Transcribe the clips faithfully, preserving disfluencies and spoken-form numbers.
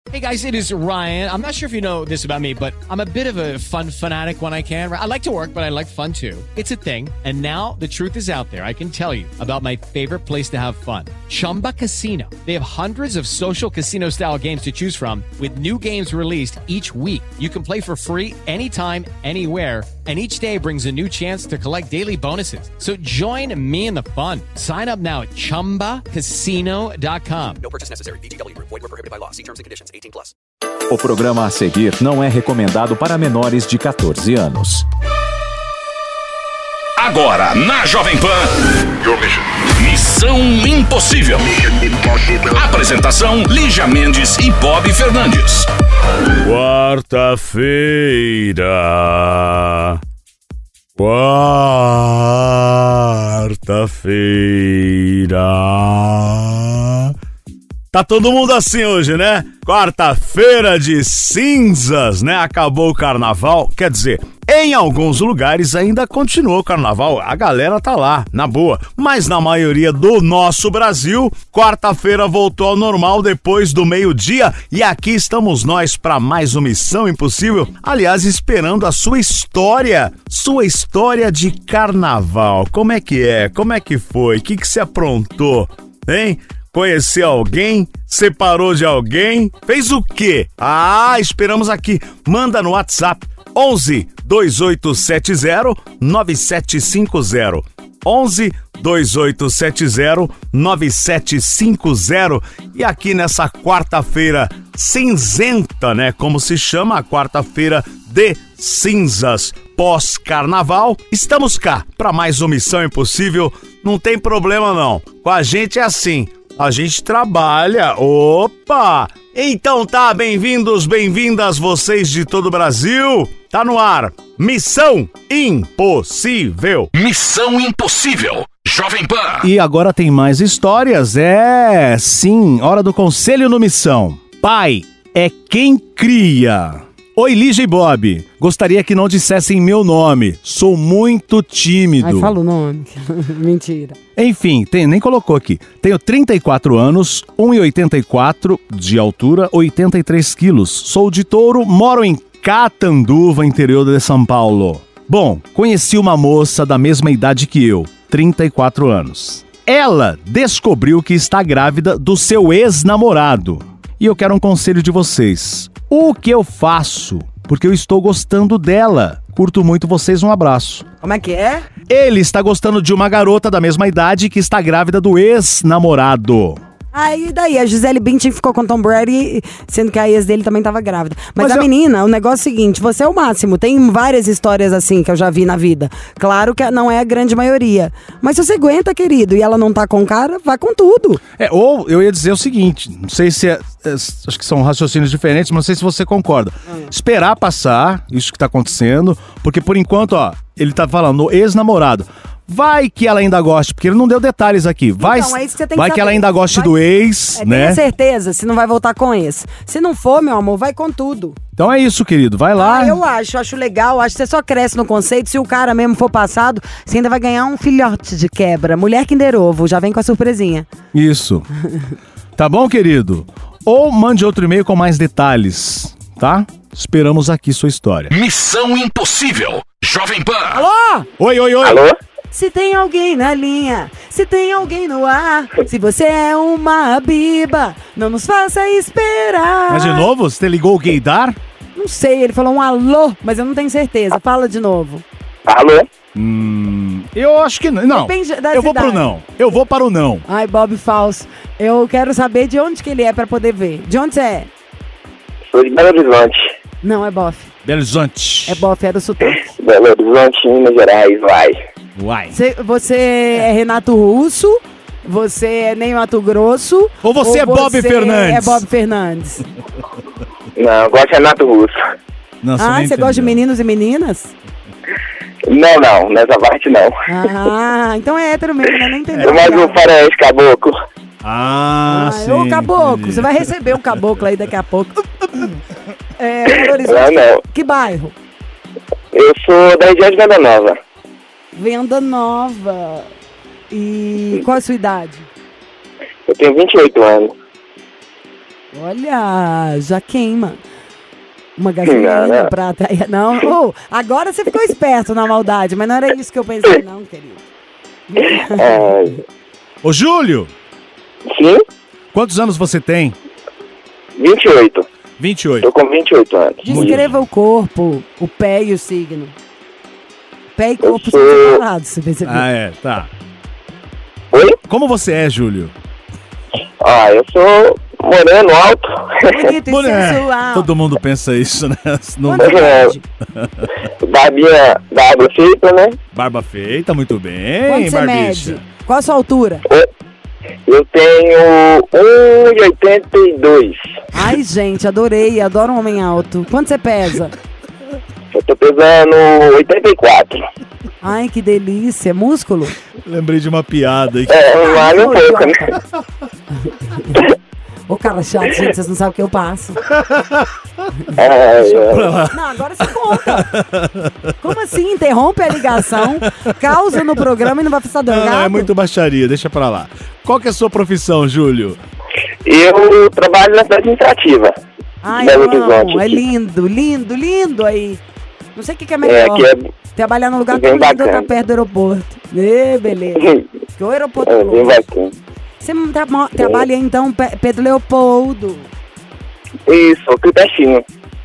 Hey guys, it is Ryan. I'm not sure if you know this about me, but I'm a bit of a fun fanatic when I can. I like to work, but I like fun too. It's a thing. And now the truth is out there. I can tell you about my favorite place to have fun. Chumba Casino. They have hundreds of social casino style games to choose from with new games released each week. You can play for free anytime, anywhere. And each day brings a new chance to collect daily bonuses. So join me in the fun. Sign up now at chumba casino dot com. No purchase necessary. V G W. Void where prohibited by law. See terms and conditions. eighteen plus. O programa a seguir não é recomendado para menores de catorze anos. Agora, na Jovem Pan, Missão Impossível. Apresentação, Lígia Mendes e Bob Fernandes. Quarta-feira. Quarta-feira. Tá todo mundo assim hoje, né? Quarta-feira de cinzas, né? Acabou o carnaval. Quer dizer, em alguns lugares ainda continua o carnaval. A galera tá lá, na boa. Mas na maioria do nosso Brasil, quarta-feira voltou ao normal depois do meio-dia. E aqui estamos nós para mais uma Missão Impossível. Aliás, esperando a sua história. Sua história de carnaval. Como é que é? Como é que foi? O que que você aprontou? Hein? Conheceu alguém? Separou de alguém? Fez o quê? Ah, esperamos aqui. Manda no WhatsApp onze, dois oito sete zero, nove sete cinco zero. onze, dois oito sete zero, nove sete cinco zero. E aqui nessa quarta-feira cinzenta, né? Como se chama a quarta-feira de cinzas pós-carnaval. Estamos cá para mais uma Missão Impossível. Não tem problema não. Com a gente é assim. A gente trabalha. Opa! Então tá, bem-vindos, bem-vindas vocês de todo o Brasil. Tá no ar. Missão Impossível. Missão Impossível. Jovem Pan. E agora tem mais histórias. É, sim, hora do Conselho no Missão. Pai é quem cria. Oi, Lígia e Bob. Gostaria que não dissessem meu nome. Sou muito tímido. Ai, fala o nome. Mentira. Enfim, tem, nem colocou aqui. Tenho trinta e quatro anos, um metro e oitenta e quatro de altura, oitenta e três quilos. Sou de Touro, moro em Catanduva, interior de São Paulo. Bom, conheci uma moça da mesma idade que eu, trinta e quatro anos. Ela descobriu que está grávida do seu ex-namorado. E eu quero um conselho de vocês. O que eu faço? Porque eu estou gostando dela. Curto muito vocês, um abraço. Como é que é? Ele está gostando de uma garota da mesma idade que está grávida do ex-namorado. Aí daí, a Gisele Bündchen ficou com Tom Brady, sendo que a ex dele também tava grávida. Mas, Mas a eu... menina, o negócio é o seguinte, você é o máximo. Tem várias histórias assim que eu já vi na vida. Claro que não é a grande maioria. Mas se você aguenta, querido, e ela não tá com cara, vai com tudo. É, ou eu ia dizer o seguinte, não sei se é, é, acho que são raciocínios diferentes, mas não sei se você concorda. Hum. Esperar passar isso que tá acontecendo, porque por enquanto, ó, ele tá falando ex-namorado. Vai que ela ainda goste, porque ele não deu detalhes aqui. Vai, então, é isso que você tem vai que, que ela ainda goste vai, do ex, é, né? Tenha certeza se não vai voltar com esse. Se não for, meu amor, vai com tudo. Então é isso, querido. Vai lá. Ah, eu acho, acho legal. Acho que você só cresce no conceito. Se o cara mesmo for passado, você ainda vai ganhar um filhote de quebra. Mulher Kinder Ovo, já vem com a surpresinha. Isso. Tá bom, querido? Ou mande outro e-mail com mais detalhes, tá? Esperamos aqui sua história. Missão Impossível. Jovem Pan. Alô? Oi, oi, oi. Alô? Se tem alguém na linha, se tem alguém no ar, se você é uma biba, não nos faça esperar. Mas de novo, você ligou o gaydar? Não sei, ele falou um alô, mas eu não tenho certeza. Fala de novo. Alô? Hum, eu acho que não. Não, Depende da eu vou cidade. pro não. Eu vou para o não. Ai, Bob Falso. Eu quero saber de onde que ele é pra poder ver. De onde você é? Sou de Belo Horizonte. Não, é Bof. Belo Horizonte. É Bof, é do sotaque. Belo Horizonte, Minas Gerais, vai. Uai. Cê, você é Renato Russo, você é Ney Mato Grosso... Ou você ou é Bob você Fernandes? é Bob Fernandes. Não, eu gosto de Renato Russo. Não, Ah, você gosta de meninos e meninas? Não, não, nessa parte não. Ah, então é hétero mesmo, né? Nem entendeu. É mais um faroeste caboclo. Ah, Ah, sim. ô caboclo, entendi. você vai receber um caboclo aí daqui a pouco. É, Belo Horizonte, Não, não. que bairro? Eu sou da região de Venda Nova. Venda Nova. E qual é a sua idade? Eu tenho vinte e oito anos. Olha, já queima. Uma gasolina Não, não. pra... Não, oh, agora você ficou esperto na maldade, mas não era isso que eu pensei não, querido. É, Ô, Júlio, sim, quantos anos você tem? vinte e oito. vinte e oito. Tô com vinte e oito anos. Descreva o corpo, o pé e o signo. Pé e corpo Eu são sou- separados, você percebeu? Ah, é, tá. Oi? Como você é, Júlio? Ah, eu sou moreno, alto. Bonito e Mulher, sensual. todo mundo pensa isso, né? Não- Quanto mede? Barbinha da água feita, né? Barba feita, muito bem, Quanto você barbicha. mede? Qual a sua altura? Eu tenho um e oitenta e dois. Ai, gente, adorei, adoro um homem alto. Quanto você pesa? Eu tô pesando oitenta e quatro. Ai, que delícia. Músculo? Lembrei de uma piada aí. É, vale um Ô, pouco, né? idiota. Ô, cara chato, gente, vocês não sabem o que eu passo. Ai, ai. Não, agora você conta. Como assim? Interrompe a ligação, causa no programa e não vai precisar Não, drogado? não, é muito baixaria, deixa pra lá. Qual que é a sua profissão, Júlio? Eu trabalho na cidade administrativa. Ai, Belo eu Horizonte. amo. É lindo, lindo, lindo aí. Não sei o que, que é É, melhor. que é Trabalhar num lugar bem tão lindo ou tá bacana. perto do aeroporto. Ê, beleza. Que o aeroporto é é bem longe. bacana. Você tra trabalha então, Pe- Pedro Leopoldo. Isso, aqui pertinho.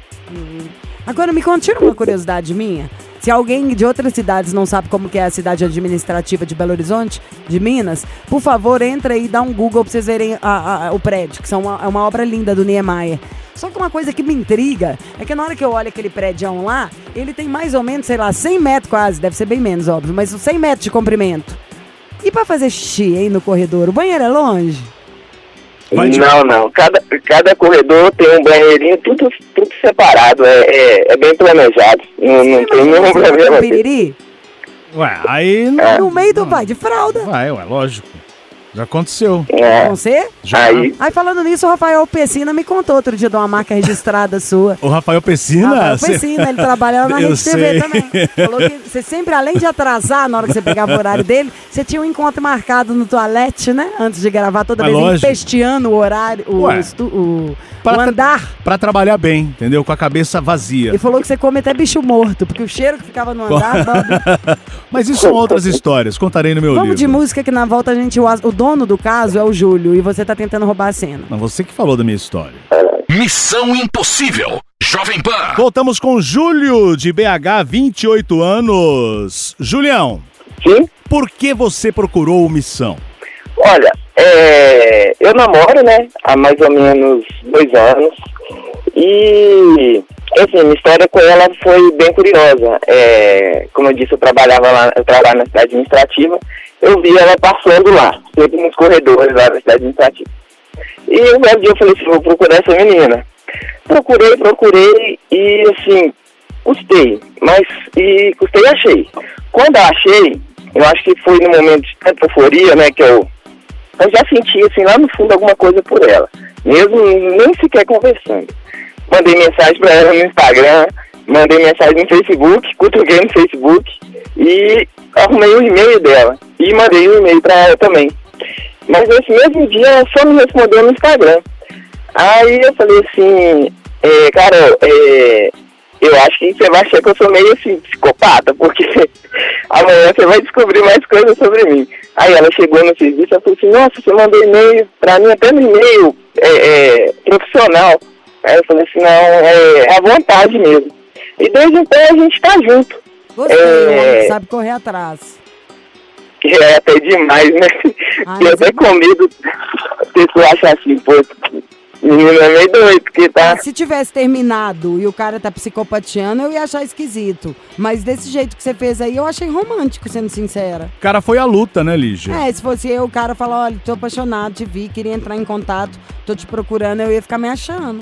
Agora me conte uma curiosidade minha. Se alguém de outras cidades não sabe como que é a cidade administrativa de Belo Horizonte, de Minas, por favor, entra aí e dá um Google pra vocês verem a- a- o prédio, que são uma, é uma obra linda do Niemeyer. Só que uma coisa que me intriga é que na hora que eu olho aquele prédio lá, ele tem mais ou menos, sei lá, cem metros quase, deve ser bem menos, óbvio, mas uns cem metros de comprimento. E pra fazer xixi aí no corredor, o banheiro é longe? Vai de- Não, não. Cada, cada corredor tem um banheirinho, tudo, tudo separado. É, é, é bem planejado. Não, não Você tem imagina nenhum você botar um problema. piriri Ué, aí não É. no meio do vai de fralda. vai, ué, lógico. Já aconteceu. É. Com você? Já. Aí, Aí falando nisso, o Rafael Pessina me contou outro dia de uma marca registrada sua. O Rafael Pessina... Rafael cê- Pessina, ele trabalha lá na Eu Rede T V sei. também. Falou que você sempre, além de atrasar na hora que você pegava o horário dele, você tinha um encontro marcado no toalete, né? Antes de gravar, toda Mas vez lógico. empesteando o horário, o, Ué. estu- o, Pra o tra- andar. Pra trabalhar bem, entendeu? Com a cabeça vazia. E falou que você come até bicho morto, porque o cheiro que ficava no andar... Bob. Mas isso são outras histórias, contarei no meu Vamos livro. de música que na volta a gente... O, o dono do caso é o Júlio e você tá tentando roubar a cena. Não, você que falou da minha história. Missão Impossível. Jovem Pan. Voltamos com Júlio, de B H, vinte e oito anos. Julião, sim. por que você procurou o Missão? Olha, é, eu namoro, né? Há mais ou menos dois anos. E, assim, minha história com ela foi bem curiosa. É, como eu disse, eu trabalhava lá, eu trabalho na cidade administrativa. Eu vi ela passando lá, sempre nos corredores lá da cidade administrativa. E um belo dia eu falei assim, vou procurar essa menina. Procurei, procurei e, assim, custei. Mas, e custei e achei. Quando eu achei, eu acho que foi no momento de tanta euforia, né, que eu, eu já senti, assim, lá no fundo alguma coisa por ela. Mesmo nem sequer conversando. Mandei mensagem pra ela no Instagram, mandei mensagem no Facebook, cutuquei no Facebook e arrumei o e-mail dela. E mandei um e-mail pra ela também. Mas nesse mesmo dia ela só me respondeu no Instagram. Aí eu falei assim, é, Carol, é, eu acho que você vai achar que eu sou meio assim, psicopata, porque amanhã você vai descobrir mais coisas sobre mim. Aí ela chegou no serviço e falou assim, nossa, você mandou e-mail pra mim, até no e-mail é, é, profissional. Aí eu falei assim, não, é, é à vontade mesmo. E desde então a gente tá junto. Gostei, É. homem, sabe correr atrás. É até demais, né? Ai, Eu mas até é- com medo, a pessoa acha assim, pô, menino é meio doido, porque tá... Se tivesse terminado e o cara tá psicopateando, eu ia achar esquisito. Mas desse jeito que você fez aí, eu achei romântico, sendo sincera. O cara foi à luta, né, Lígia? É, se fosse eu, o cara falar, olha, tô apaixonado, te vi, queria entrar em contato, tô te procurando, eu ia ficar me achando.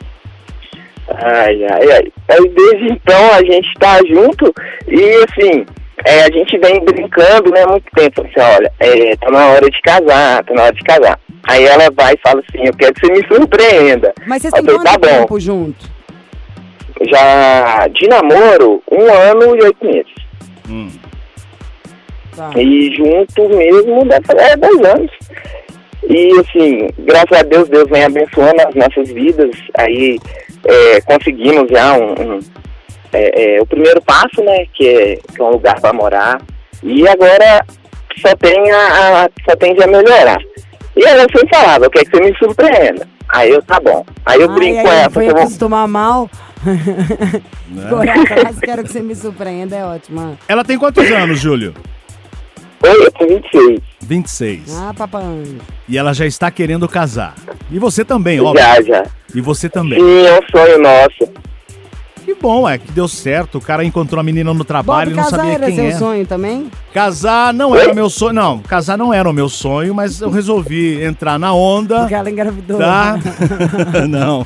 Ai, ai, ai. Aí desde então a gente tá junto e assim, é, a gente vem brincando, né, há muito tempo, assim, olha, é, tá na hora de casar, tá na hora de casar. Aí ela vai e fala assim, eu quero que você me surpreenda. Mas vocês Aí têm eu falei, quanto tá bom. tempo junto? Já de namoro, um ano e oito meses. Hum. Tá. E junto mesmo deve é dois anos. E assim, graças a Deus, Deus vem abençoando as nossas vidas. Aí é, conseguimos já um, um, é, é, o primeiro passo, né? Que é, que é um lugar para morar. E agora só tem a, a só tende a melhorar. E ela sempre falava, eu quero que você me surpreenda. Aí eu, tá bom. Aí eu Ai, brinco aí, com ela. foi eu vou... acostumar mal. Correr atrás, quero que você me surpreenda, é ótimo. Ela tem quantos anos, Júlio? Oi, eu tenho vinte e seis. vinte e seis. Ah, papai. E ela já está querendo casar. E você também, óbvio. Já, já. E você também. Sim, é um sonho nosso. Que bom, é que deu certo. O cara encontrou a menina no trabalho e não casar sabia era quem seu era. sonho também? Casar não era meu sonho. Não, casar não era o meu sonho, mas eu resolvi entrar na onda. Porque ela engravidou. Tá? Não.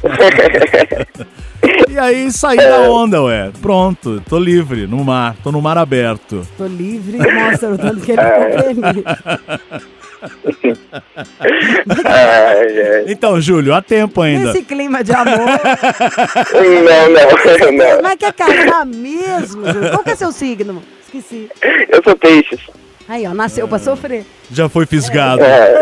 E aí saí da onda, ué. Pronto, tô livre no mar, tô no mar aberto. Tô livre e mostra o tanto que ele ficou feliz. Então, Júlio, há tempo ainda. Esse clima de amor. Não, não, não. Mas quer casar mesmo, Júlio? Qual que é seu signo? Esqueci. Eu sou peixes. Aí, ó, nasceu pra sofrer. Já foi fisgado. É.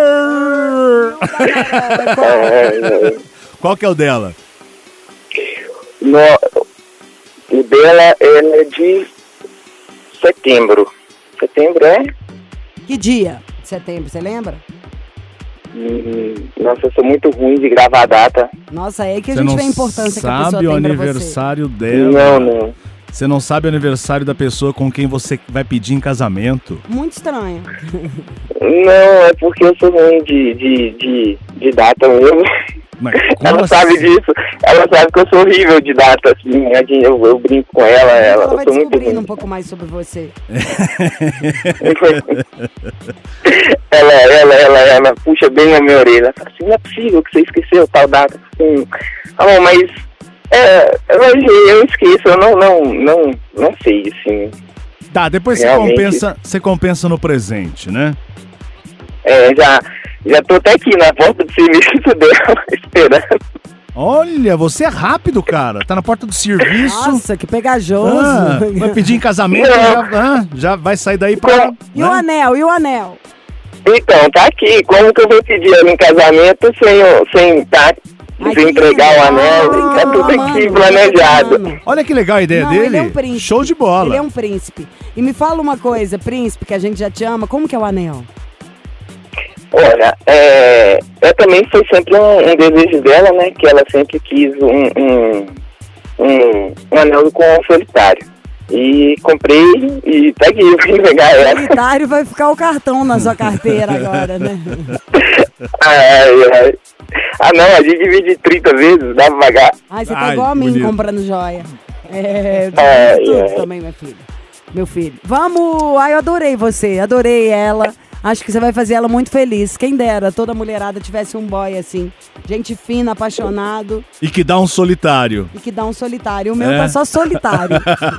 Qual que é o dela? No, o dela ele é de setembro. Setembro é? Que dia? Setembro, você lembra? Hum, nossa, eu sou muito ruim de gravar a data. Nossa, é que a Você gente não vê a importância que a pessoa sabe o tem pra você. aniversário dela. Não, não. Você não sabe o aniversário da pessoa com quem você vai pedir em casamento. Muito estranho. Não, é porque eu sou ruim de, de, de, de data mesmo. Mas como Ela assim? sabe disso. Ela sabe que eu sou horrível de data, assim. Eu, eu brinco com ela, ela, Ela eu vai sou muito descobrindo ruim. um pouco mais sobre você. ela, ela, ela, ela puxa bem a minha orelha. Ela fala assim, não é possível que você esqueceu tal data. Assim, ah, mas é, eu, eu esqueço, eu não, não, não, não sei, assim. Tá, depois você Realmente. compensa, você compensa no presente, né? É, já, já tô até aqui na porta do serviço dela, esperando. Olha, você é rápido, cara. Tá na porta do serviço. Nossa, que pegajoso. Ah, vai pedir em casamento, já, ah, já vai sair daí pra... E o né? anel, e o anel? Então, tá aqui. Como que eu vou pedir ela em casamento sem, eu- sem, tá, Ai, sem que entregar lindo. o Ah, anel? brincando, Tá tudo amando, aqui planejado. brincando. Olha que legal a ideia Não, dele. ele é um príncipe. Show de bola. Ele é um príncipe. E me fala uma coisa, príncipe, que a gente já te ama, como que é o anel? Olha, é, eu também foi sempre um, um desejo dela, né? Que ela sempre quis um, um, um, um anel com solitário. E comprei e tá aqui, eu vim pegar ela. Solitário vai ficar o cartão na sua carteira agora, né? Ai, ai. Ah não, a gente divide trinta vezes, dá pra pagar. Ai, você tá Ai, igual a mim bonito. comprando joia. É, Ai, tudo ai. também, minha filha. Meu filho. Vamos! Ai, eu adorei você, adorei ela. Acho que você vai fazer ela muito feliz. Quem dera, toda mulherada tivesse um boy assim. Gente fina, apaixonado E que dá um solitário. e que dá um solitário. O meu É? tá só solitário.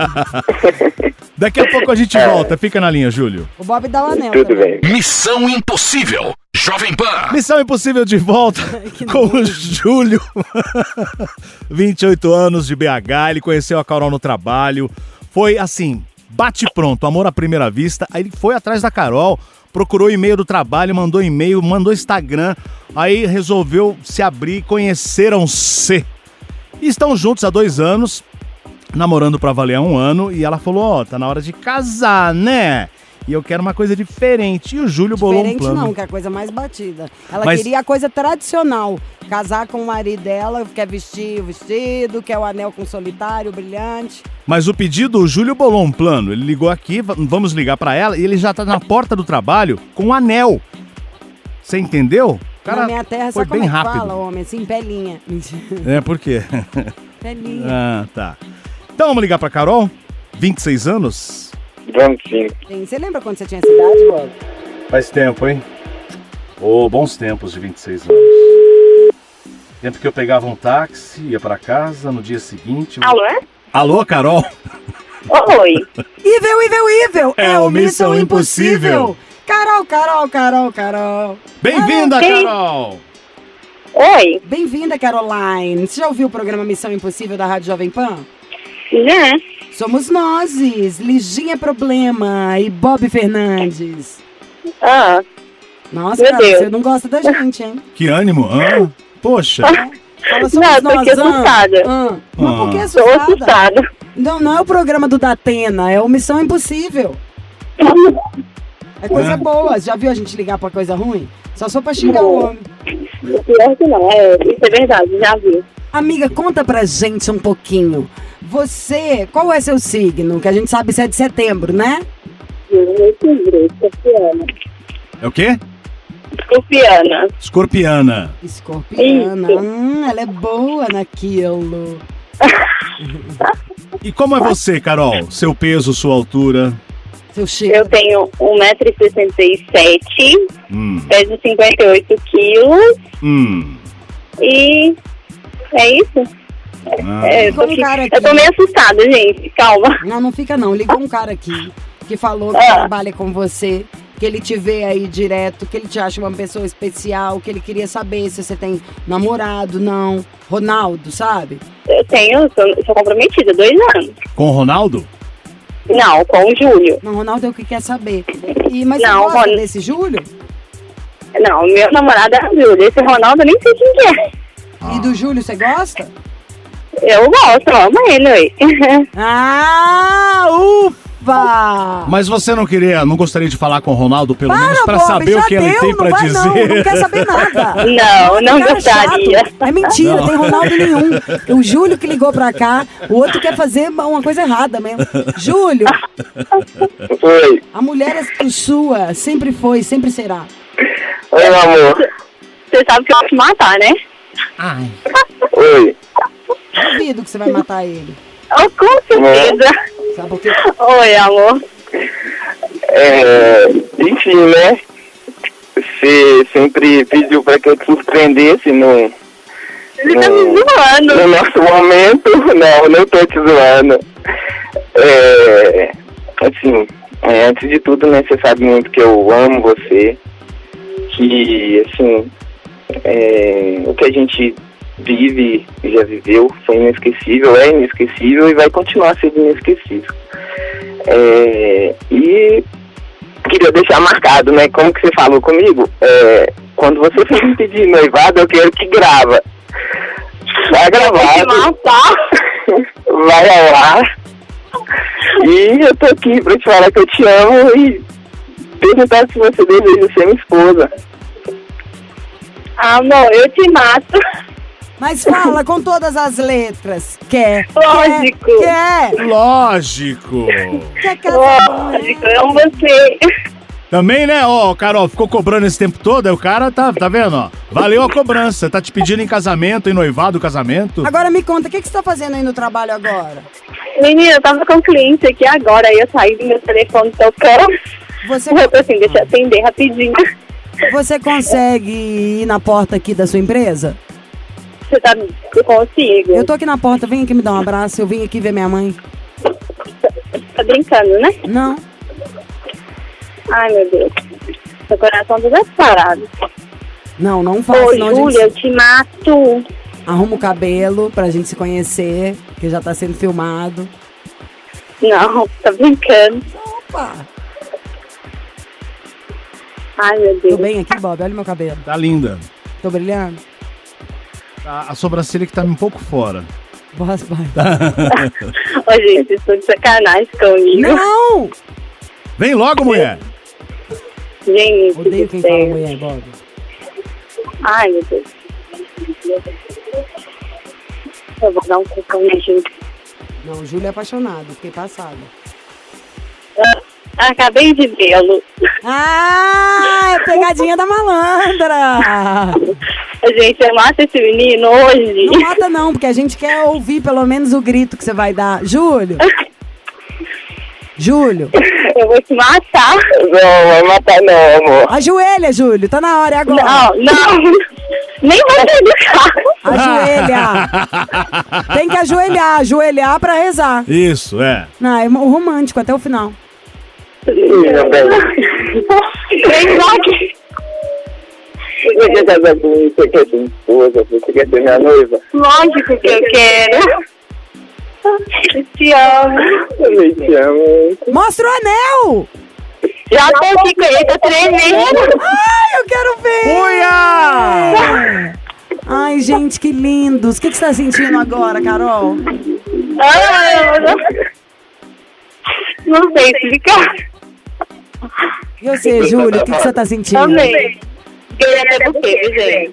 Daqui a pouco a gente volta. Fica na linha, Júlio. O Bob dá o anel Tudo também. bem. Missão Impossível. Jovem Pan. Missão Impossível de volta Que com o Júlio. vinte e oito anos de B H. Ele conheceu a Carol no trabalho. Foi assim, bate pronto, amor à primeira vista. Aí ele foi atrás da Carol, procurou o e-mail do trabalho, mandou e-mail, mandou Instagram. Aí resolveu se abrir, conheceram-se. E estão juntos há dois anos, namorando pra valer há um ano. E ela falou, ó, tá na hora de casar, né? E eu quero uma coisa diferente. E o Júlio bolou um Diferente plano. não, que é a coisa mais batida. Ela Mas- queria a coisa tradicional. Casar com o marido dela, quer vestir o vestido, quer o anel com solitário, brilhante. Mas o pedido, o Júlio bolou um plano. Ele ligou aqui, va- vamos ligar pra ela, e ele já tá na porta do trabalho com um anel. Você entendeu? O cara Na minha terra, foi sabe como bem é que rápido. fala, homem? Assim, pelinha. Mentira. É, por quê? Pelinha. Ah, tá. Então vamos ligar pra Carol? vinte e seis anos? Vamos sim. Sim. Você lembra quando você tinha essa idade, Bob? Faz tempo, hein? Ô, bons tempos de vinte e seis anos. Tempo que eu pegava um táxi, ia pra casa, no dia seguinte... Alô? Alô, Carol? Oi. Evil, evil, evil! É o Missão Impossível. Carol, Carol, Carol, Carol. Bem-vinda, Ah, quem? Carol! Oi. Bem-vinda, Caroline. Você já ouviu o programa Missão Impossível da Rádio Jovem Pan? Já. Somos nós, Liginha Problema e Bob Fernandes. Ah, Nossa, Meu cara, Deus. você não gosta da gente, hein? Que ânimo. Ah, poxa. Fala sobre Não, eu tô nós, aqui ah, assustada. ah. Mas por que Ah. Tô assustada? assustada. Não, não é o programa do Datena, é o Missão Impossível. É coisa É. boa. Já viu a gente ligar pra coisa ruim? Só só pra xingar o homem. Pior que não, é, isso é verdade, já vi. Amiga, conta pra gente um pouquinho. Você, qual é seu signo? Que a gente sabe se é de setembro, né? Escorpiana. É o quê? Escorpiana. Escorpiana. Escorpiana. Isso. Hum, ela é boa naquilo. E como é você, Carol? Seu peso, sua altura? Seu cheiro. Eu tenho um metro e sessenta e sete, Hum. peso cinquenta e oito quilos Hum. e é isso. Ah. É, eu, tô Ligou um aqui- cara aqui. eu tô meio assustada, gente, calma. Não, não fica não. Ligou um cara aqui que falou que Ah. trabalha com você, que ele te vê aí direto, que ele te acha uma pessoa especial, que ele queria saber se você tem namorado, não. Ronaldo, sabe? Eu tenho, sou, sou comprometida, dois anos. Com o Ronaldo? Não, com o Júlio. Não, Ronaldo é o que quer saber. E, mas Não, você gosta Ron- desse Júlio? Não, meu namorado é o Júlio. Esse Ronaldo eu nem sei quem que é. E do Júlio você gosta? Eu gosto, eu amo ele, ué. Ah, ufa! Mas você não queria, não gostaria de falar com o Ronaldo, pelo Para, menos pra Bob, saber já o que ele deu, tem não pra vai dizer? Não, não quer saber nada. Não, não Cara gostaria. chato. É mentira, tem Ronaldo nenhum. O Júlio que ligou pra cá, o outro quer fazer uma coisa errada mesmo. Júlio, Oi. a mulher é sua, sempre foi, sempre será. Oi, meu amor. Você sabe que eu vou te matar, né? Ai, Oi. duvido que você vai matar ele. Oh, com certeza. Sabe por quê? Oi, amor. É, enfim, né? Você sempre pediu pra que eu te surpreendesse no, Você tá me zoando. no nosso momento. Não, não tô te zoando. É, assim, é, antes de tudo, né? Você sabe muito que eu amo você. Que, assim, é, o que a gente vive e já viveu foi inesquecível, é inesquecível e vai continuar sendo inesquecível. É, e queria deixar marcado, né? Como que você falou comigo? É, quando você for me pedir noivado, eu quero que grava. Vai Vou te gravado, matar. vai ao ar. E eu tô aqui pra te falar que eu te amo e perguntar se você deseja ser minha esposa. Amor, eu te mato. Mas fala com todas as letras. Quer? Lógico. Quer? Quer? Lógico. Quer casar com Lógico, ele? eu amo você. Também, né, ó, Carol, ficou cobrando esse tempo todo, aí o cara tá, tá vendo, ó, valeu a cobrança, tá te pedindo em casamento, em noivado, casamento. Agora me conta, o que, que você tá fazendo aí no trabalho agora? Menina, eu tava com um cliente aqui agora, aí eu saí do meu telefone tocando. Você, Eu tô assim, deixa eu atender rapidinho. você consegue ir na porta aqui da sua empresa? Você tá... Eu consigo. Eu tô aqui na porta, vem aqui me dar um abraço, eu vim aqui ver minha mãe. Tá brincando, né? Não. Ai, meu Deus. Seu coração tá parado. Não, não faz, Ô, senão a Júlia, eu gente te mato. arruma o cabelo pra gente se conhecer, que já tá sendo filmado. Não, tá brincando. Opa! Ai, meu Tô Deus. bem aqui, Bob, olha meu cabelo. Tá linda. Tô brilhando? A, a sobrancelha que tá um pouco fora. Vou raspar. Ô, gente, vocês estão de sacanagem comigo. Não! Vem logo, mulher. Gente, Odeio do quem céu. fala mulher, Bob. Ai, meu Deus. Eu vou dar um cocão na gente. Não, o Júlio é apaixonado, fiquei passada. Acabei de vê-lo. Ah, é pegadinha da malandra! Gente, eu mato esse menino hoje. Não mata não, porque a gente quer ouvir pelo menos o grito que você vai dar. Júlio! Júlio! Eu vou te matar. Não, vai matar não, amor. Ajoelha, Júlio, tá na hora, é agora. Não, não. Nem vai sair do carro. Ajoelha! Tem que ajoelhar, ajoelhar pra rezar. Isso, é. Não, é romântico até o final. Meu bem. Vem aqui. Você quer casar comigo? Você quer ser minha esposa? Você quer ser minha noiva? Lógico que eu quero. Eu te amo. Eu também te amo. Mostra o anel! Já tô aqui com ele, tá tremendo. Ai, eu quero ver! Uia! Ai, gente, que lindos. O que, que você tá sentindo agora, Carol? Ai, eu não... não sei explicar. E você, Júlia, o que, que você tá sentindo? Também. Queria até buquê, gente.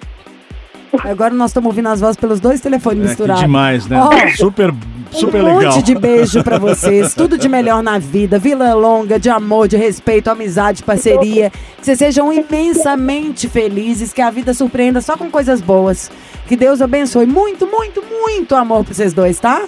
Agora nós estamos ouvindo as vozes pelos dois telefones É, que misturados. demais, né? Ó, super, super um legal. monte de beijo pra vocês, tudo de melhor na vida, vida longa, de amor, de respeito, amizade, parceria. Que vocês sejam imensamente felizes, que a vida surpreenda só com coisas boas. Que Deus abençoe muito, muito, muito amor pra vocês dois, tá?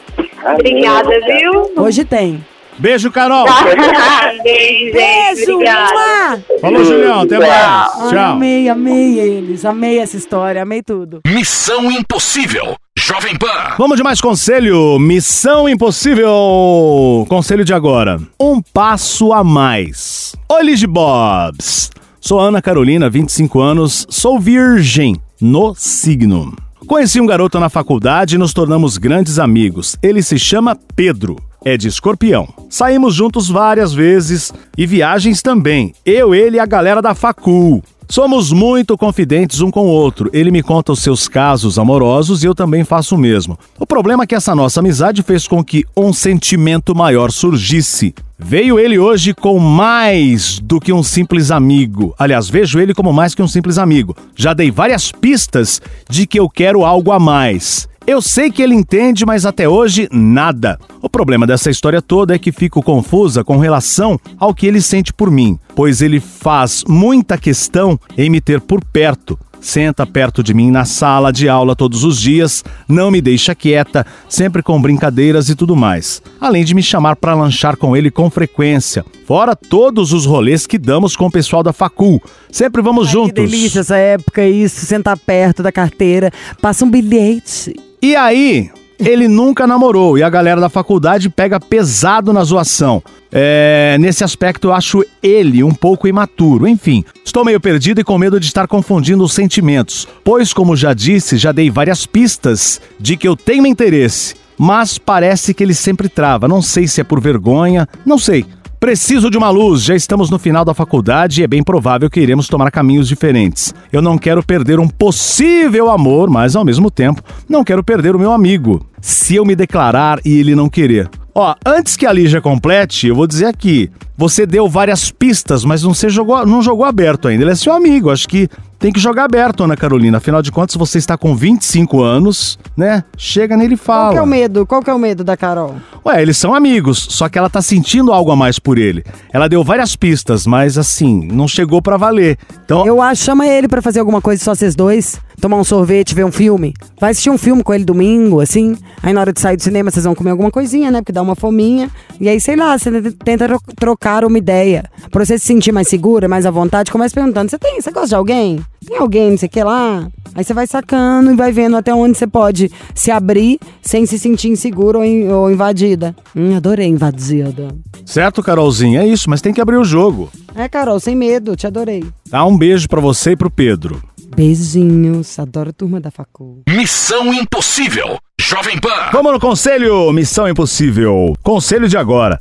Obrigada, viu? Hoje tem. Beijo, Carol. Beijo, gente. Beijo! Obrigada. Mua! Falou, Julião. Até mais. Ai, Tchau. amei, amei eles, amei essa história, amei tudo. Missão Impossível. Jovem Pan. Vamos de mais conselho. Missão Impossível. Conselho de agora. Um passo a mais. Oi, Lige Bobs. Sou Ana Carolina, vinte e cinco anos. Sou virgem no signo. Conheci um garoto na faculdade e nos tornamos grandes amigos. Ele se chama Pedro. É de Escorpião. Saímos juntos várias vezes e viagens também. Eu, ele e a galera da facul. Somos muito confidentes um com o outro. Ele me conta os seus casos amorosos e eu também faço o mesmo. O problema é que essa nossa amizade fez com que um sentimento maior surgisse. Veio ele hoje com mais do que um simples amigo. Aliás, vejo ele como mais que um simples amigo. Já dei várias pistas de que eu quero algo a mais. Eu sei que ele entende, mas até hoje, nada. O problema dessa história toda é que fico confusa com relação ao que ele sente por mim, pois ele faz muita questão em me ter por perto. Senta perto de mim na sala de aula todos os dias, não me deixa quieta, sempre com brincadeiras e tudo mais. Além de me chamar para lanchar com ele com frequência, fora todos os rolês que damos com o pessoal da facul. Sempre vamos Ai, juntos. que delícia essa época, isso, sentar perto da carteira, passa um bilhete. E aí, ele nunca namorou e a galera da faculdade pega pesado na zoação. É, nesse aspecto eu acho ele um pouco imaturo. Enfim, estou meio perdido e com medo de estar confundindo os sentimentos, pois, como já disse, já dei várias pistas de que eu tenho interesse, mas parece que ele sempre trava. Não sei se é por vergonha, não sei. Preciso de uma luz, já estamos no final da faculdade e é bem provável que iremos tomar caminhos diferentes. Eu não quero perder um possível amor, mas ao mesmo tempo não quero perder o meu amigo, se eu me declarar e ele não querer. Ó, antes que a Lígia complete, eu vou dizer aqui, você deu várias pistas, mas não, você jogou, não jogou aberto ainda, ele é seu amigo, acho que tem que jogar aberto, Ana Carolina, afinal de contas você está com vinte e cinco anos, né? Chega nele e fala. Qual que é o medo? Qual que é o medo da Carol? Ué, eles são amigos, só que ela tá sentindo algo a mais por ele. Ela deu várias pistas, mas assim, não chegou pra valer. Então, Eu acho, chama ele pra fazer alguma coisa só vocês dois. Tomar um sorvete, ver um filme. Vai assistir um filme com ele domingo, assim. Aí na hora de sair do cinema vocês vão comer alguma coisinha, né? Porque dá uma fominha. E aí, sei lá, você tenta tro- trocar uma ideia. Pra você se sentir mais segura, mais à vontade, começa perguntando, você tem, você gosta de alguém? Tem alguém, não sei o que lá? Aí você vai sacando e vai vendo até onde você pode se abrir sem se sentir insegura ou, in- ou invadida. Hum, adorei invadida. certo, Carolzinha? É isso, mas tem que abrir o jogo. É, Carol, sem medo, te adorei. Tá, um beijo pra você e pro Pedro. Beijinhos, adoro a turma da facul. Missão Impossível. Jovem Pan. Vamos no conselho Missão Impossível. Conselho de agora.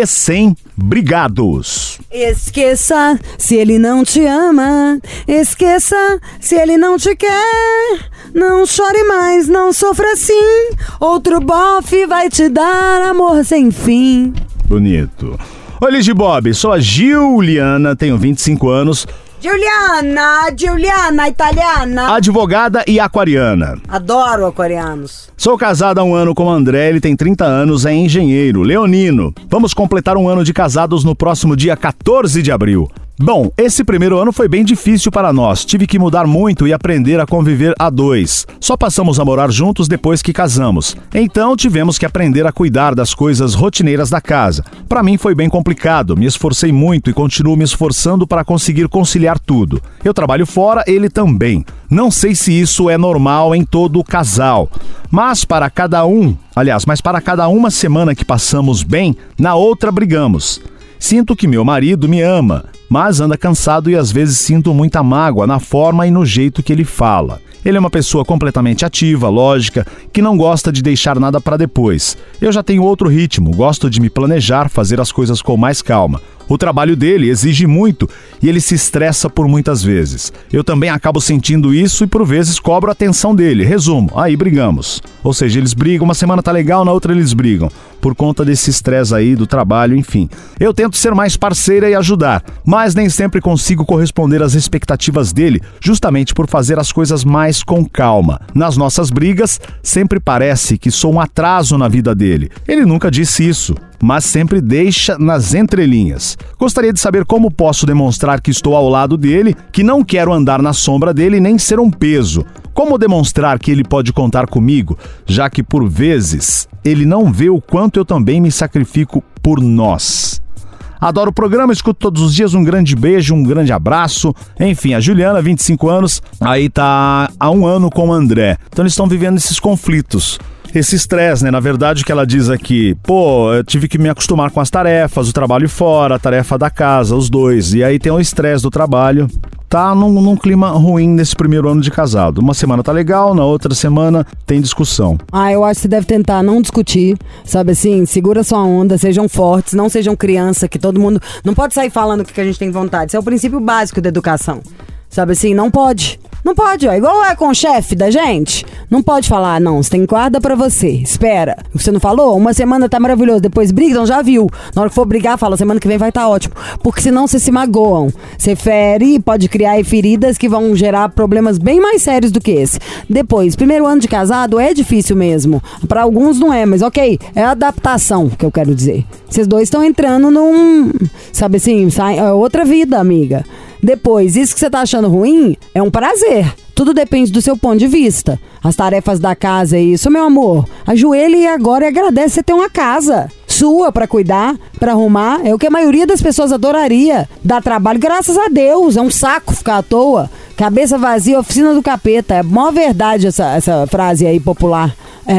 Recém-brigados. Esqueça se ele não te ama. Esqueça se ele não te quer. Não chore mais, não sofra assim. Outro bofe vai te dar amor sem fim. Bonito. Oi, Lige Bob, sou a Giuliana, tenho vinte e cinco anos, Giuliana, Giuliana, italiana. advogada e aquariana. Adoro aquarianos. Sou casada há um ano com o André, ele tem trinta anos, é engenheiro, leonino. Vamos completar um ano de casados no próximo dia quatorze de abril. Bom, esse primeiro ano foi bem difícil para nós. Tive que mudar muito e aprender a conviver a dois. Só passamos a morar juntos depois que casamos. Então tivemos que aprender a cuidar das coisas rotineiras da casa. Para mim foi bem complicado. Me esforcei muito e continuo me esforçando para conseguir conciliar tudo. Eu trabalho fora, ele também. Não sei se isso é normal em todo o casal. Mas para cada um, aliás, mas para cada uma semana que passamos bem, na outra brigamos. Sinto que meu marido me ama, mas anda cansado e às vezes sinto muita mágoa na forma e no jeito que ele fala. Ele é uma pessoa completamente ativa, lógica, que não gosta de deixar nada para depois. Eu já tenho outro ritmo, gosto de me planejar, fazer as coisas com mais calma. O trabalho dele exige muito e ele se estressa por muitas vezes. Eu também acabo sentindo isso e por vezes cobro a atenção dele. Resumo, aí brigamos. Ou seja, eles brigam, uma semana tá legal, na outra eles brigam. Por conta desse estresse aí do trabalho, enfim. Eu tento ser mais parceira e ajudar, mas nem sempre consigo corresponder às expectativas dele, justamente por fazer as coisas mais com calma. Nas nossas brigas, sempre parece que sou um atraso na vida dele. Ele nunca disse isso, mas sempre deixa nas entrelinhas. Gostaria de saber como posso demonstrar que estou ao lado dele, que não quero andar na sombra dele nem ser um peso. Como demonstrar que ele pode contar comigo, já que por vezes ele não vê o quanto eu também me sacrifico por nós. Adoro o programa, escuto todos os dias, um grande beijo, um grande abraço. Enfim, a Juliana, vinte e cinco anos, aí tá há um ano com o André. Então eles estão vivendo esses conflitos. Esse estresse, né? Na verdade, o que ela diz aqui, pô, eu tive que me acostumar com as tarefas, o trabalho fora, a tarefa da casa, os dois. E aí tem o estresse do trabalho. Tá num, num clima ruim nesse primeiro ano de casado. Uma semana tá legal, na outra semana tem discussão. Ah, eu acho que você deve tentar não discutir, sabe assim? Segura sua onda, sejam fortes, não sejam criança, que todo mundo... Não pode sair falando o que a gente tem vontade. Isso é o princípio básico da educação. Sabe assim? Não pode. Não pode, ó. Igual é com o chefe da gente. Não pode falar, não, você tem guarda pra você. Espera. Você não falou? Uma semana tá maravilhoso. Depois briga, então já viu. Na hora que for brigar, fala, semana que vem vai tá ótimo. Porque senão você se magoam. Você fere, pode criar feridas que vão gerar problemas bem mais sérios do que esse. Depois, primeiro ano de casado é difícil mesmo. Pra alguns não é, mas ok. É adaptação que eu quero dizer. Vocês dois estão entrando num... Sabe assim, é outra vida, amiga. Depois, isso que você tá achando ruim é um prazer. Tudo depende do seu ponto de vista. As tarefas da casa é isso, meu amor. Ajoelhe agora e agradece você ter uma casa sua pra cuidar, pra arrumar. É o que a maioria das pessoas adoraria. Dá trabalho, graças a Deus. É um saco ficar à toa. Cabeça vazia, oficina do capeta. É a maior verdade essa, essa frase aí popular.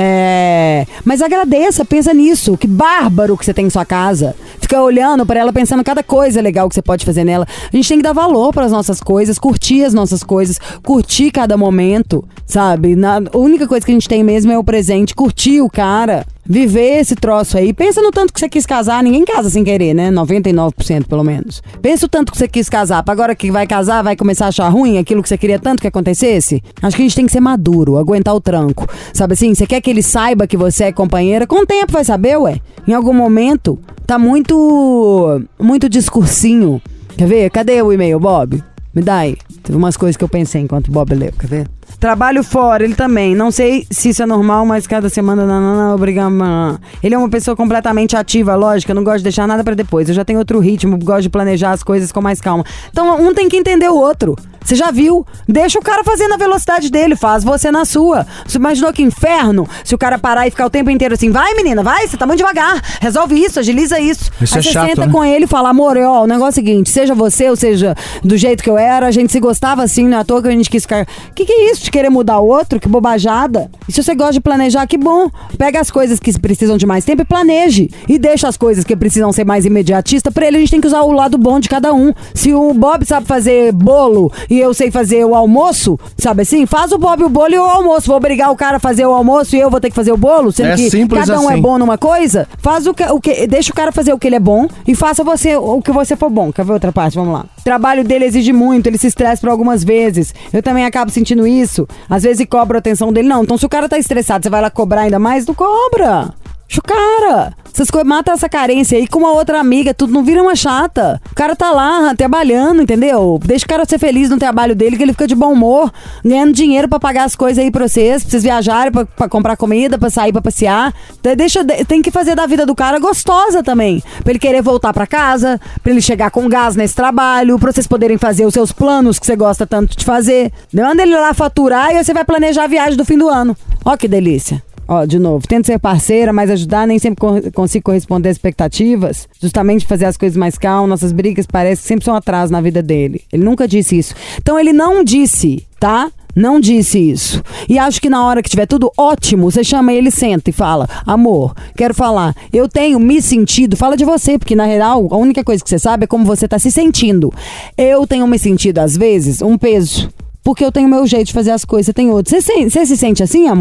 É... Mas agradeça, pensa nisso. Que bárbaro que você tem em sua casa. Fica olhando pra ela, pensando cada coisa legal que você pode fazer nela. A gente tem que dar valor pras nossas coisas, curtir as nossas coisas, curtir cada momento, sabe? Na... A única coisa que a gente tem mesmo é o presente, curtir o cara. Viver esse troço aí. Pensa no tanto que você quis casar. Ninguém casa sem querer, né? noventa e nove por cento pelo menos. Pensa o tanto que você quis casar. Pra agora que vai casar, vai começar a achar ruim aquilo que você queria tanto que acontecesse? Acho que a gente tem que ser maduro, aguentar o tranco. Sabe assim? Você quer que ele saiba que você é companheira? Com o tempo vai saber, ué. Em algum momento, tá muito... Muito discursinho. Quer ver? Cadê o e-mail, Bob? Me dá aí. Teve umas coisas que eu pensei enquanto o Bob leu. Quer ver? Trabalho fora, ele também. Não sei se isso é normal, mas cada semana, não, não, não, obrigado. Não. Ele é uma pessoa completamente ativa, lógica, não gosta de deixar nada pra depois. Eu já tenho outro ritmo, gosto de planejar as coisas com mais calma. Então, um tem que entender o outro. Você já viu? Deixa o cara fazer na velocidade dele, faz você na sua. Você imaginou que inferno se o cara parar e ficar o tempo inteiro assim, vai menina, vai, você tá muito devagar, resolve isso, agiliza isso. Isso Aí é você chato, senta né? com ele e fala, amor, ó, o negócio é o seguinte, seja você ou seja do jeito que eu era, a gente se gostava assim, não é à toa que a gente quis ficar... Que que é isso de querer mudar o outro? Que bobajada. E se você gosta de planejar, que bom. Pega as coisas que precisam de mais tempo e planeje. E deixa as coisas que precisam ser mais imediatistas. Pra ele a gente tem que usar o lado bom de cada um. Se o Bob sabe fazer bolo e eu sei fazer o almoço, sabe assim? Faz o Bob o bolo e o almoço. Vou obrigar o cara a fazer o almoço e eu vou ter que fazer o bolo? Sendo É que simples cada um assim. é bom numa coisa. Faz o que, o que... Deixa o cara fazer o que ele é bom e faça você o que você for bom. Quer ver outra parte? Vamos lá. O trabalho dele exige muito, ele se estressa por algumas vezes. Eu também acabo sentindo isso. Às vezes cobro a atenção dele. Não, então se o cara tá estressado, você vai lá cobrar ainda mais? Não cobra. Deixa o cara. Essas coisas, mata essa carência aí com uma outra amiga, tudo não vira uma chata. O cara tá lá trabalhando, entendeu? Deixa o cara ser feliz no trabalho dele, que ele fica de bom humor, ganhando dinheiro pra pagar as coisas aí pra vocês, pra vocês viajarem, pra, pra comprar comida, pra sair, pra passear. Deixa, tem que fazer da vida do cara gostosa também. Pra ele querer voltar pra casa, pra ele chegar com gás nesse trabalho, pra vocês poderem fazer os seus planos que você gosta tanto de fazer. Manda ele lá faturar e você vai planejar a viagem do fim do ano. Ó que delícia. Ó, de novo, tento ser parceira, mas ajudar, nem sempre co- consigo corresponder às expectativas. Justamente fazer as coisas mais calmas, nossas brigas parecem que sempre são atraso na vida dele. Ele nunca disse isso. Então ele não disse, tá? Não disse isso. E acho que na hora que tiver tudo ótimo, você chama ele, senta e fala, amor, quero falar, eu tenho me sentido, fala de você, porque na real, a única coisa que você sabe é como você tá se sentindo. Eu tenho me sentido, às vezes, um peso, porque eu tenho meu jeito de fazer as coisas, você tem outro. Você, se, você se sente assim, amor?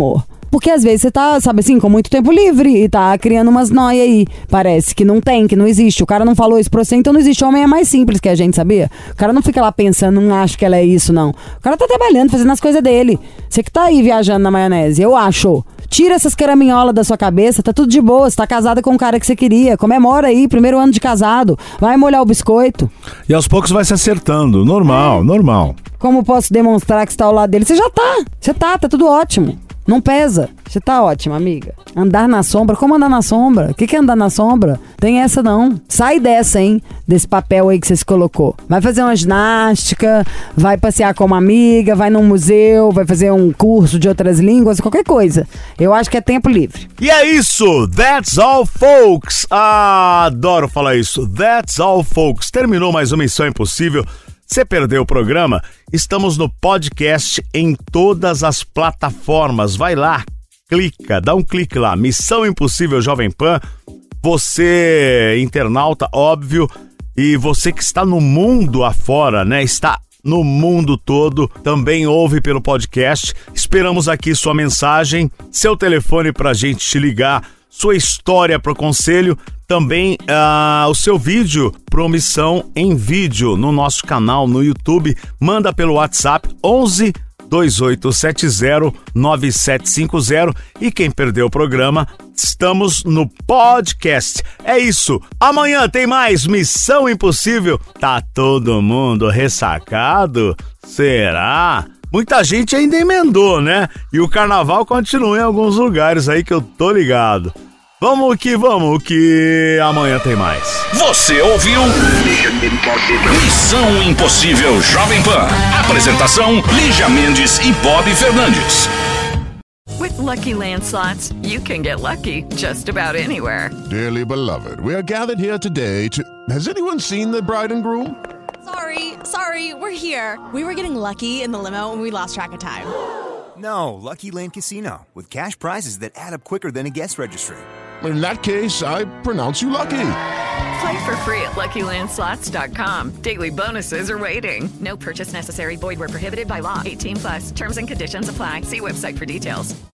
Porque às vezes você tá, sabe assim, com muito tempo livre e tá criando umas noias aí. Parece que não tem, que não existe. O cara não falou isso pra você, então não existe. O homem é mais simples que a gente, sabia? O cara não fica lá pensando, não acho que ela é isso, não. O cara tá trabalhando, fazendo as coisas dele. Você que tá aí viajando na maionese, eu acho. Tira essas caraminholas da sua cabeça, tá tudo de boa. Você tá casada com o cara que você queria. Comemora aí, primeiro ano de casado. Vai molhar o biscoito. E aos poucos vai se acertando. Normal, é. normal. Como posso demonstrar que você tá ao lado dele? Você já tá. Você tá, tá tudo ótimo. Não pesa. Você tá ótima, amiga. Andar na sombra? Como andar na sombra? O que, que é andar na sombra? Tem essa não. Sai dessa, hein? Desse papel aí que você se colocou. Vai fazer uma ginástica, vai passear com uma amiga, vai num museu, vai fazer um curso de outras línguas, qualquer coisa. Eu acho que é tempo livre. E é isso. That's all, folks. Ah, adoro falar isso. That's all, folks. Terminou mais uma Missão Impossível. Você perdeu o programa? Estamos no podcast em todas as plataformas. Vai lá, clica, dá um clique lá. Missão Impossível Jovem Pan. Você, internauta, óbvio, e você que está no mundo afora, né? Está no mundo todo, também ouve pelo podcast. Esperamos aqui sua mensagem, seu telefone pra gente te ligar, sua história pro conselho. Também uh, o seu vídeo, promissão em vídeo no nosso canal no YouTube. Manda pelo WhatsApp onze, dois oito sete zero, nove sete cinco zero. E quem perdeu o programa, estamos no podcast. É isso. Amanhã tem mais Missão Impossível. Tá todo mundo ressacado? Será? Muita gente ainda emendou, né? E o carnaval continua em alguns lugares aí que eu tô ligado. Vamos que vamos, que amanhã tem mais. Você ouviu Missão Impossível Jovem Pan. Apresentação, Lígia Mendes e Bob Fernandes. With Lucky Land Slots, you can get lucky just about anywhere. Dearly beloved, we are gathered here today to... Has anyone seen the bride and groom? Sorry, sorry, we're here. We were getting lucky in the limo and we lost track of time. No, Lucky Land Casino, with cash prizes that add up quicker than a guest registry. In that case, I pronounce you lucky. Play for free at Lucky Land Slots dot com. Daily bonuses are waiting. No purchase necessary. Void where prohibited by law. eighteen plus. Terms and conditions apply. See website for details.